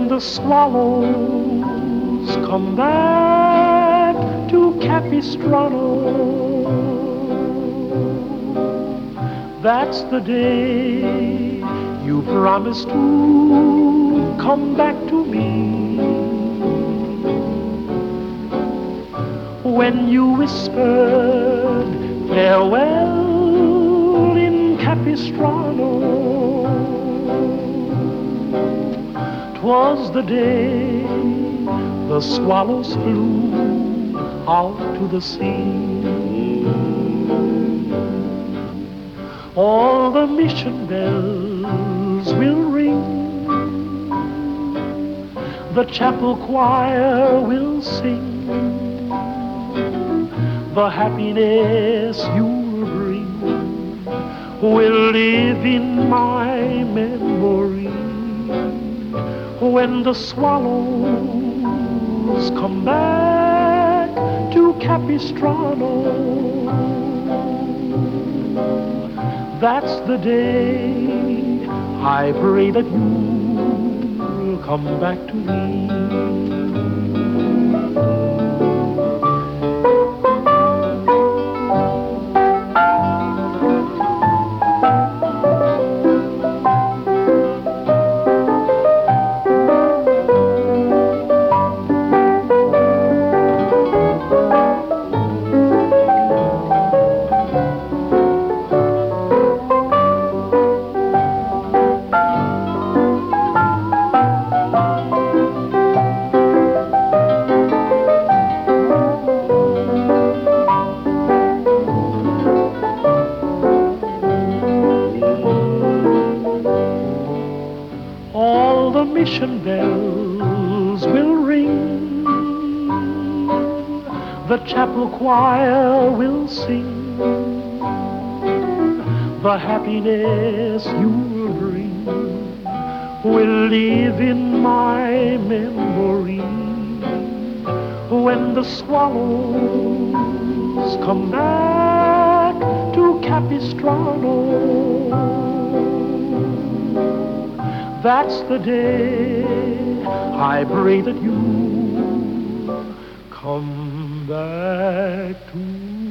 the swallows come back to Capistrano, that's the day you promised to come back to me. When you whispered farewell in Capistrano, 'twas the day the swallows flew out to the sea. All the mission bells will ring, the chapel choir will sing, the happiness you'll bring will live in my memory. When the swallows come back to Capistrano, that's the day I pray that you'll come back to me. All the mission bells will ring, the chapel choir will sing, the happiness you'll bring will live in my memory. When the swallows come back to Capistrano, that's the day I pray that you come back to